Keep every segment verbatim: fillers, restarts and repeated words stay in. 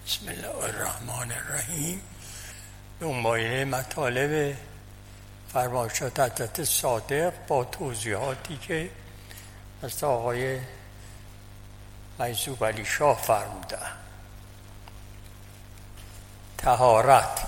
بسم الله الرحمن الرحیم. دنباله مطالب فرمایشات حضرت صادق با توضیحاتی که از آقای مجذوب علی شاه فرموده. طهارت،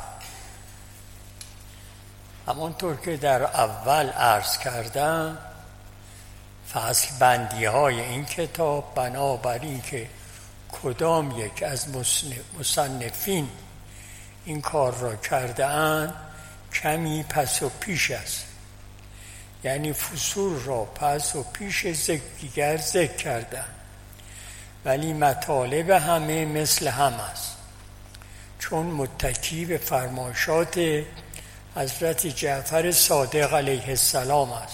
همانطور که در اول عرض کردم، فصل بندی های این کتاب بنابراین که کدام یک از مصنفین این کار را کرده اند کمی پس و پیش است، یعنی فصول را پس و پیش دیگر ذکر کردند، ولی مطالب همه مثل هم است، چون متکی به فرمایشات حضرت جعفر صادق علیه السلام است.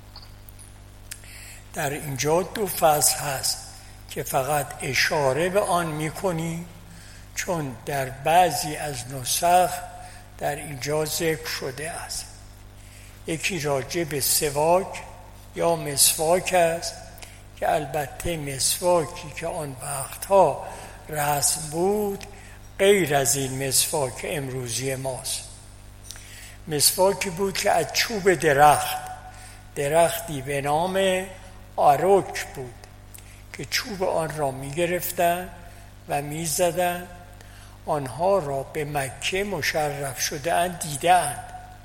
در اینجا دو فصل هست که فقط اشاره به آن می‌کنی، چون در بعضی از نسخ در اینجا ذکر شده است. یکی راجع به سواک یا مسواک است که البته مسواکی که آن وقتها رسم بود غیر از این مسواک امروزی ماست. مسواکی بود که از چوب درخت درختی به نام آروک بود که چوب آن را می گرفتن و می زدن. آنها را به مکه مشرف شده اند دیدند.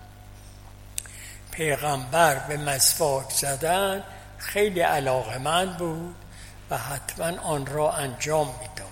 پیغمبر به مسواک زدن خیلی علاقمند بود و حتما آن را انجام می داد.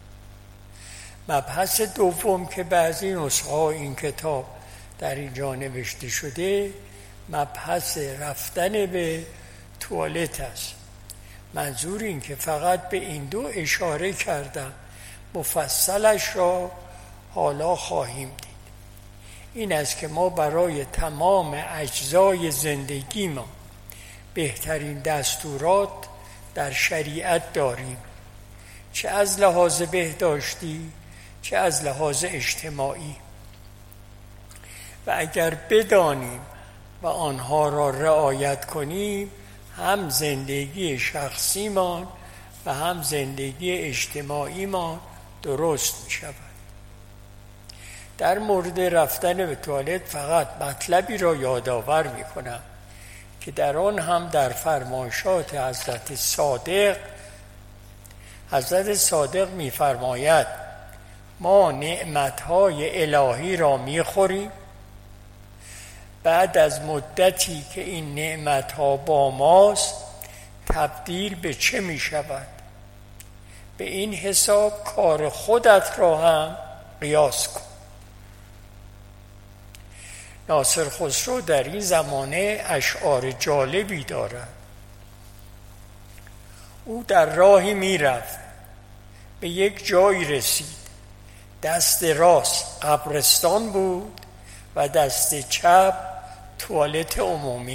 مبحث دوم که بعضی نسخه این کتاب در اینجا نوشته شده مبحث رفتن به توالت است. منظور این که فقط به این دو اشاره کردم، مفصلش را حالا خواهیم دید. این است که ما برای تمام اجزای زندگی ما بهترین دستورات در شریعت داریم، چه از لحاظ بهداشتی چه از لحاظ اجتماعی، و اگر بدانیم و آنها را رعایت کنیم هم زندگی شخصیمان و هم زندگی اجتماعیمان درست می شود. در مورد رفتن به توالت فقط مطلبی را یادآور می کنم که در آن هم در فرمایشات حضرت صادق حضرت صادق می فرماید ما نعمتهای الهی را می خوریم، بعد از مدتی که این نعمتها با ماست تبدیل به چه می شود؟ به این حساب کار خودت را هم قیاس کن. ناصر خسرو در این زمانه اشعار جالبی دارد. او در راهی می رفت، به یک جایی رسید، دست راست قبرستان بود و دست چپ توالت عمومی.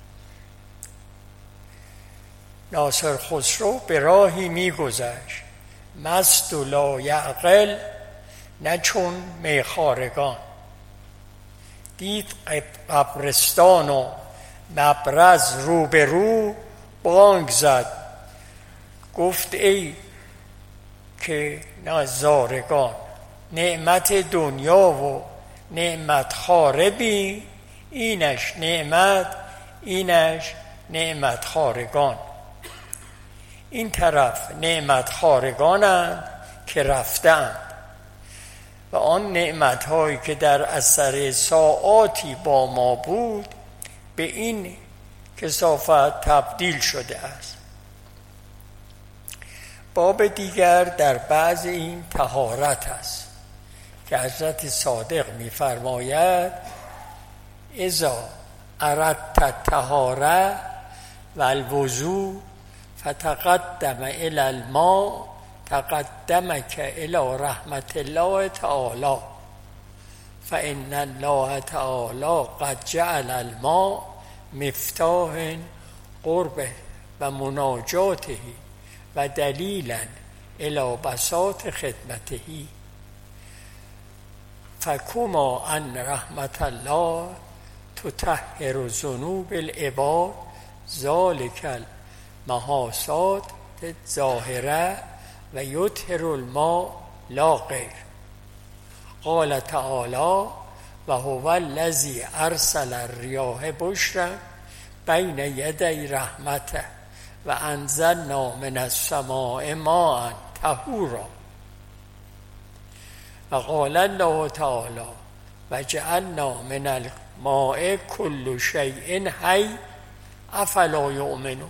ناصر خسرو به راهی می گذشت، مست و لا یعقل، نه چون میخارگان. دید قبرستان و مبرز رو به رو، بانگ زد گفت ای که نظارگان، نعمت دنیا و نعمت خاربی، اینش نعمت اینش نعمت خارگان. این طرف نعمت خارگانند که رفتند و آن نعمت هایی که در اثر ساعاتی با ما بود به این کثافت تبدیل شده است. باب دیگر در بعض این طهارت است که حضرت صادق می فرماید اذا اردت الطهارة والوضوء فتقدم الی الماء تقدمک الی رحمت الله تعالی فان الله تعالی قد جعل الماء مفتاح قربه و مناجاته و دلیلا الی بساط خدمته فکما ان رحمت الله تطهر ذنوب العباد ذلک المحاسات ظاهره و یطهر الماء لا غیر. قال تعالی و هو الذی ارسل الریاح بشرا بین یدی رحمته و انزلنا من السماء ماء طهورا. و قال الله تعالی و جعلنا من الماء كل شیء حی افلا یؤمنون.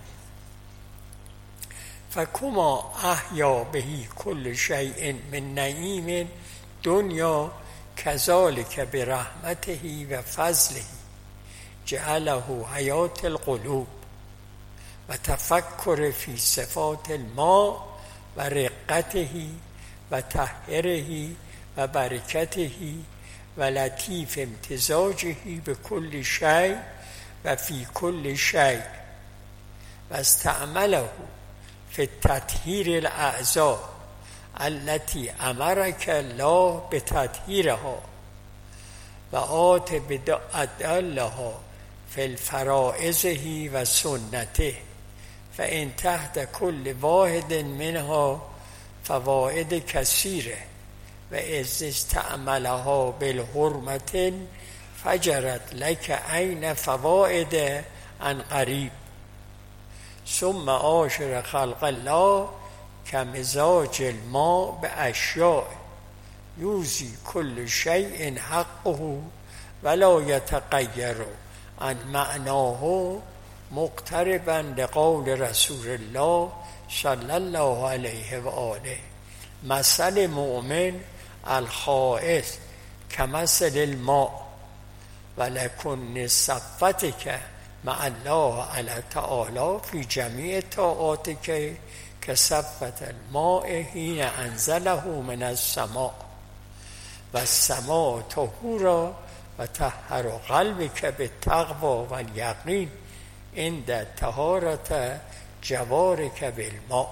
فکما احیا بهی کل شیء من نعیم دنیا کذالک برحمته و فضله جعله حیات القلوب و تفکر فی صفات الماء و رقته و طهره و برکته و لطیف امتزاجه به کل شیء و فی کل شیء و استعمله فی تطهیر الاعضاء التي امرك الله بتطهيرها و آت بدلها فی الفرائضه و سنته فإن تحت كل واحد منها فوائد كثيرة و اذ استعملها بالحرمة فجرت لك عین فوائد عن قریب. ثم عاشر خلق الله کمزاج الماء باشیاء یوزی کل شیء حقه ولا یتغیر عن معناه مقتربا لقول رسول الله صلی الله علیه و آله مثل مؤمن الخائف کمثل الماء ولکن صفتک مع الله علی تعالی فی جمیع طاعاتک کصفت الماء حین انزله من السماء و السماء طهورا و طهر قلبک بالتقوی و الیقین عند طهارت جوارک بالماء.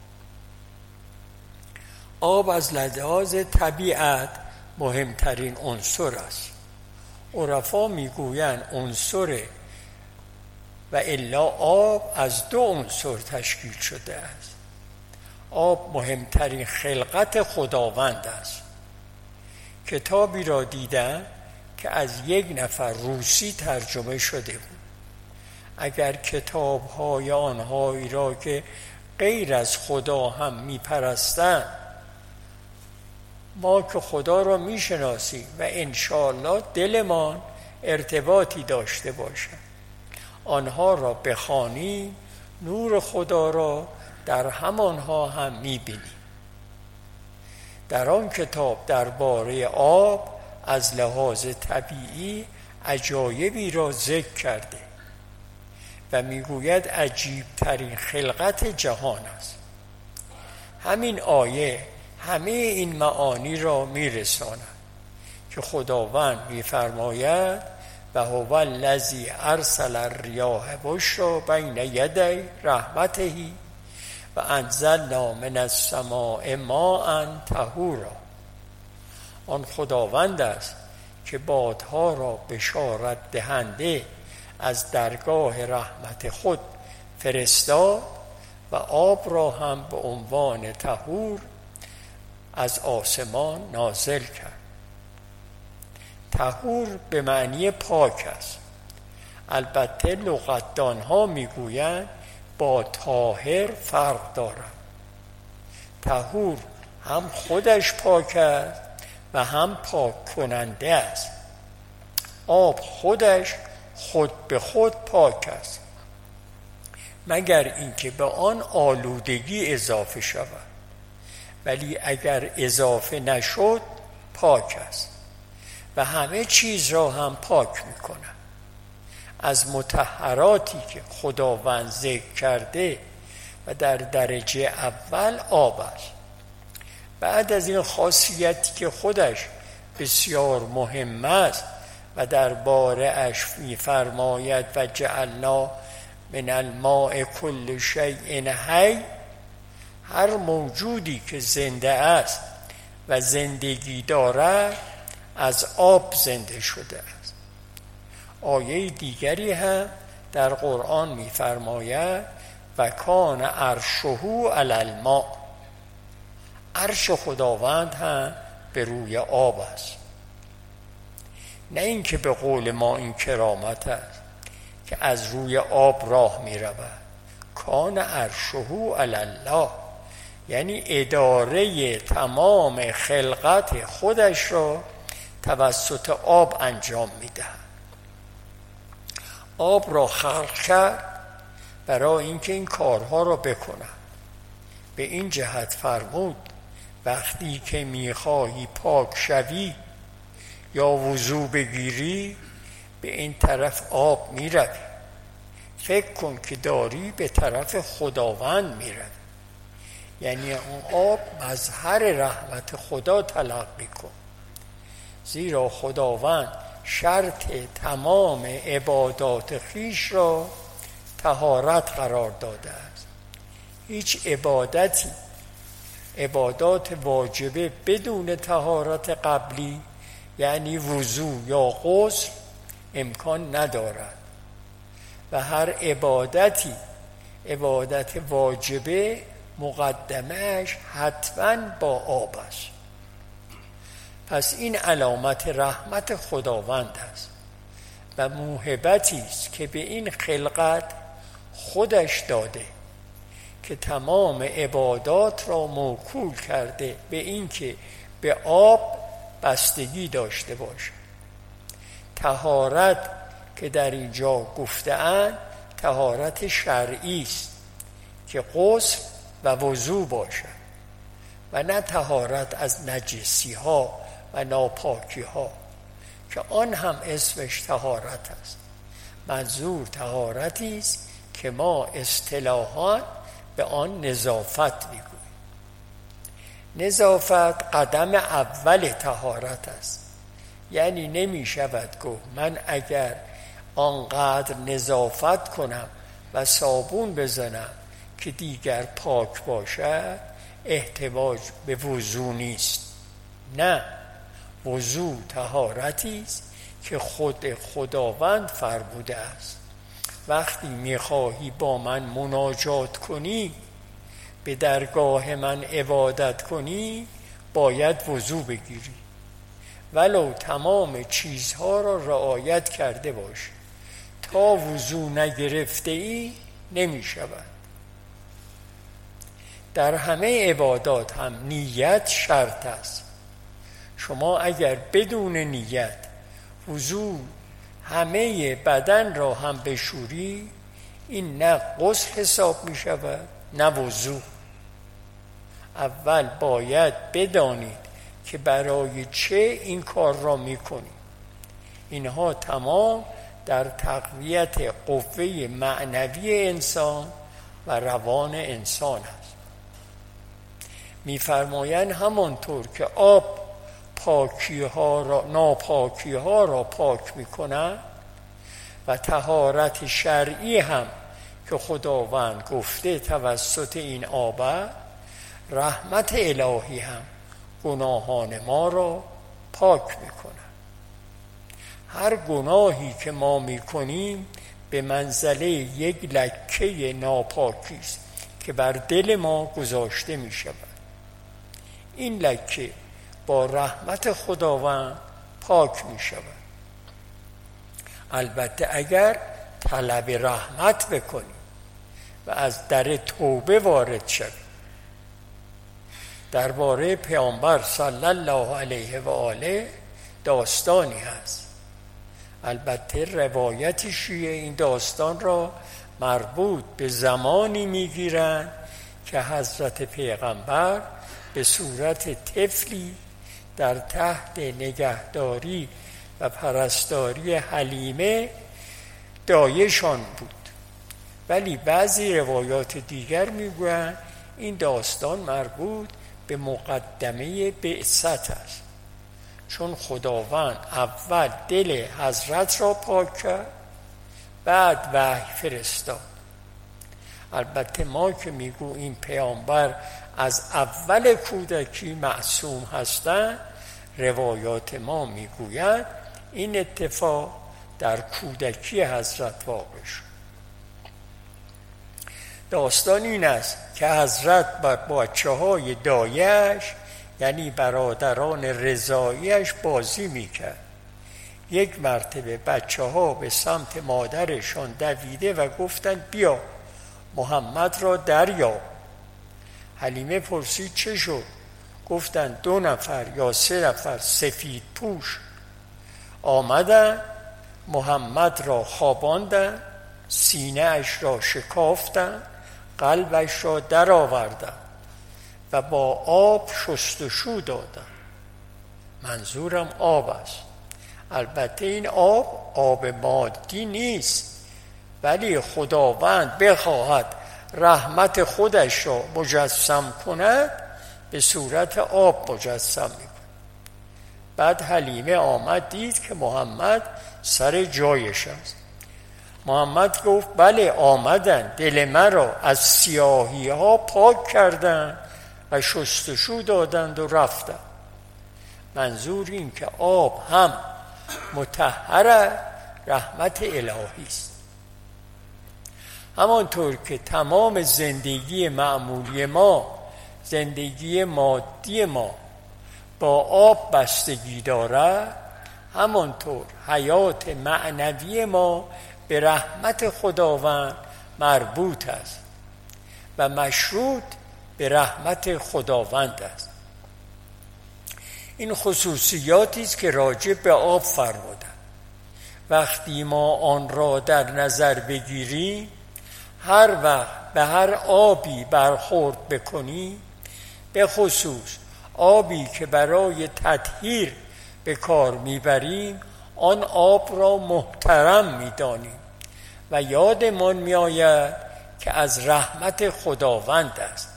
آب از لحاظ طبیعت مهمترین عنصر است. عرفا میگویند عنصر و الا آب از دو عنصر تشکیل شده است. آب مهمترین خلقت خداوند است. کتابی را دیدم که از یک نفر روسی ترجمه شده بود. اگر کتاب‌های آنهایی را که غیر از خدا هم می‌پرستند ما که خدا را می‌شناسیم و انشاءالله دلمان ارتباطی داشته باشد آنها را بخوانیم نور خدا را در همانها هم می‌بینیم. در آن کتاب درباره آب از لحاظ طبیعی عجایبی را ذکر کرده و میگوید عجیب ترین خلقت جهان است. همین آیه همه این معانی را میرساند که خداوند میفرماید و هو الذی ارسل الریاح بشرا بین یدی رحمته و انزلنا من السماء ماء طهورا. آن خداوند است که بادها را بشارت دهنده از درگاه رحمت خود فرستاد و آب را هم به عنوان طهور از آسمان نازل کرد. طهور به معنی پاک است. البته لغتدان ها میگویند با طاهر فرق دارد. طهور هم خودش پاک است و هم پاک کننده است. آب خودش خود به خود پاک است مگر اینکه به آن آلودگی اضافه شود، ولی اگر اضافه نشد پاک است و همه چیز را هم پاک می‌کند. از مطهراتی که خداوند ذکر کرده و در درجه اول آب است. بعد از این خاصیتی که خودش بسیار مهم است و درباره اش می‌فرماید و جعلنا من الماء كل شیء حی، هر موجودی که زنده است و زندگی دارد از آب زنده شده است. آیه دیگری هم در قرآن می‌فرماید و کان عرشه علی الماء، عرش خداوند هم به روی آب است. نه اینکه به قول ما این کرامت است که از روی آب راه می رود. کان عرشه علی الله، یعنی اداره تمام خلقت خودش را توسط آب انجام می دهد. آب را خلق کرد برای اینکه این کارها را بکند. به این جهت فرمود وقتی که میخواهی پاک شوی یا وضو بگیری به این طرف آب میروی. فکر کن که داری به طرف خداوند میروی، یعنی اون آب مظهر رحمت خدا تلقی کن، زیرا خداوند شرط تمام عبادات خویش را طهارت قرار داده است. هیچ عبادتی عبادات واجبه بدون طهارت قبلی یعنی وضو یا غسل امکان ندارد و هر عبادتی عبادت واجبه مقدمهش حتما با آب است. پس این علامت رحمت خداوند است و موهبتی است که به این خلقت خودش داده که تمام عبادات را موکول کرده به این که به آب بستگی داشته باشه. طهارت که در اینجا گفته‌اند طهارت شرعی است که غسل و وضو باشد و نه طهارت از نجسی ها و ناپاکی ها که آن هم اسمش طهارت است. منظور طهارتی است که ما اصطلاحاً به آن نظافت میگوییم. نظافت قدم اول طهارت است، یعنی نمی شود گفت من اگر آنقدر نظافت کنم و صابون بزنم که دیگر پاک باشد احتیاج به وضو نیست. نه، وضو طهارتی است که خود خداوند فرموده است وقتی میخواهی با من مناجات کنی، به درگاه من عبادت کنی، باید وضو بگیری ولو تمام چیزها را رعایت کرده باشی. تا وضو نگرفته ای نمی شود. در همه عبادات هم نیت شرط است. شما اگر بدون نیت وضو همه بدن را هم بشوری، این نه غسل حساب می شود نه وضو. اول باید بدانید که برای چه این کار را می کنید. اینها تمام در تقویت قوه معنوی انسان و روان انسان است. می فرمایند همانطور که آب پاکی ها را ناپاکی ها را پاک می کند و طهارت شرعی هم که خداوند گفته توسط این آب، رحمت الهی هم گناهان ما را پاک می کند. هر گناهی که ما می کنیم به منزله یک لکه ناپاکی است که بر دل ما گذاشته می شود. این لکه با رحمت خداوند پاک می شود. البته اگر طلب رحمت بکنی و از در توبه وارد شوی. درباره پیامبر صلی الله علیه و آله داستانی هست. البته روایت شیعه این داستان را مربوط به زمانی میگیرند که حضرت پیغمبر به صورت طفلی در تحت نگهداری و پرستاری حلیمه دایشان بود. ولی بعضی روایات دیگر میگویند این داستان مربوط به مقدمه بعثت است، چون خداوند اول دل حضرت را پاک کرد بعد وحی فرستاد. البته ما که میگوییم پیامبر از اول کودکی معصوم هستند، روایات ما میگویند این اتفاق در کودکی حضرت واقع شد. داستان این است که حضرت با بچه های دایش یعنی برادران رضاییش بازی میکرد. یک مرتبه بچه ها به سمت مادرشان دویده و گفتند بیا محمد را دریاب. حلیمه پرسید چه شد؟ گفتند دو نفر یا سه نفر سفید پوش آمدند، محمد را خواباندند، سینه اش را شکافتند، قلبش را در آوردند و با آب شستشو دادند. منظورم آب است. البته این آب آب مادی نیست، ولی خداوند بخواهد رحمت خودش را مجسم کند به صورت آب مجسم میکند. بعد حلیمه آمد دید که محمد سر جایش است. محمد گفت بله آمدن، دل مرا از سیاهی ها پاک کردند و شستشو دادند و رفتند. منظور این که آب هم مطهر رحمت الهی است. همانطور که تمام زندگی معمولی ما، زندگی مادی ما با آب بستگی دارد، همانطور حیات معنوی ما به رحمت خداوند مربوط است و مشروط به رحمت خداوند است. این خصوصیاتی است که راجع به آب فرمودند. وقتی ما آن را در نظر بگیریم، هر وقت به هر آبی برخورد بکنی، به خصوص آبی که برای تطهیر به کار میبریم، آن آب را محترم میدانیم و یادمان میآید که از رحمت خداوند است.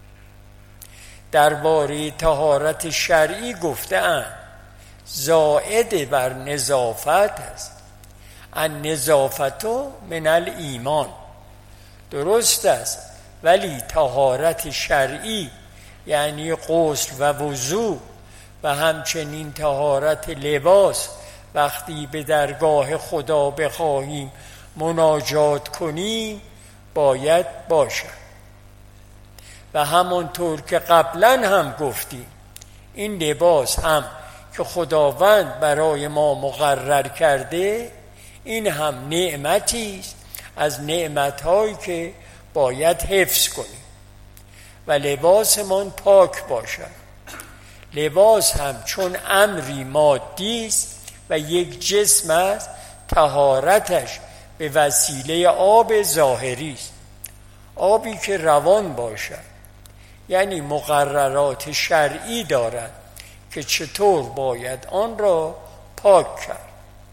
درباره طهارت شرعی گفته‌اند زائد بر نظافت است. النظافت من الایمان. درست است، ولی طهارت شرعی یعنی غسل و وضو و همچنین طهارت لباس وقتی به درگاه خدا بخواهیم مناجات کنیم باید باشد. و همانطور که قبلا هم گفتیم، این لباس هم که خداوند برای ما مقرر کرده، این هم نعمتی است از نعمت‌هایی که باید حفظ کنیم و لباسمان پاک باشد. لباس هم چون امری مادی است و یک جسم است، طهارتش به وسیله آب ظاهری است. آبی که روان باشد، یعنی مقررات شرعی دارد که چطور باید آن را پاک کرد.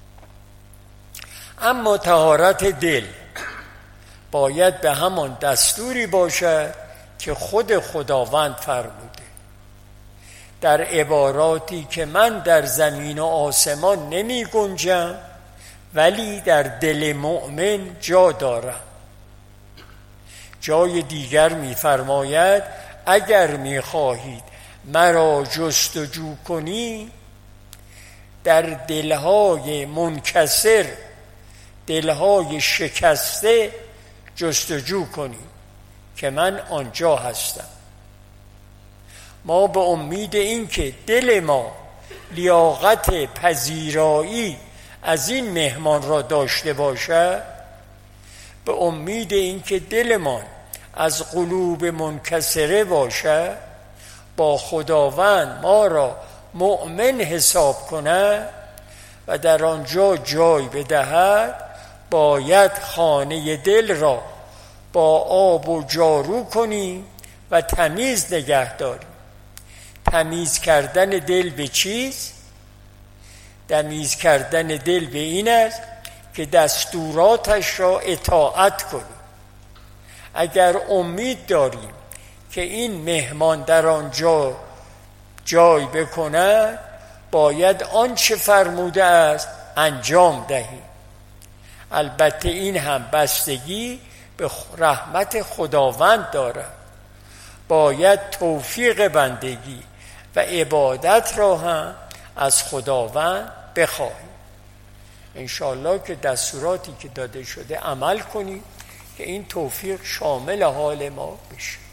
اما طهارت دل باید به همان دستوری باشد که خود خداوند فرموده. در عباراتی که من در زمین و آسمان نمی گنجم ولی در دل مؤمن جا دارم. جای دیگر می فرماید اگر می خواهید مرا جستجو کنی، در دلهای منکسر، دلهای شکسته جستجو کنی که من آنجا هستم. ما به امید این که دل ما لیاقت پذیرایی از این مهمان را داشته باشد، به امید این که دلمان از قلوب منکسره باشد، با خداوند ما را مؤمن حساب کند و در آنجا جای بدهد، باید خانه دل را با آب و جارو کنیم و تمیز نگه داریم. تمیز کردن دل به چیز؟ تمیز کردن دل به این است که دستوراتش را اطاعت کنیم. اگر امید داریم که این مهمان در آنجا جای بکند، باید آنچه فرموده است انجام دهیم. البته این هم بستگی به رحمت خداوند دارد. باید توفیق بندگی و عبادت را هم از خداوند بخواهیم. انشاءالله که دستوراتی که داده شده عمل کنیم که این توفیق شامل حال ما بشه.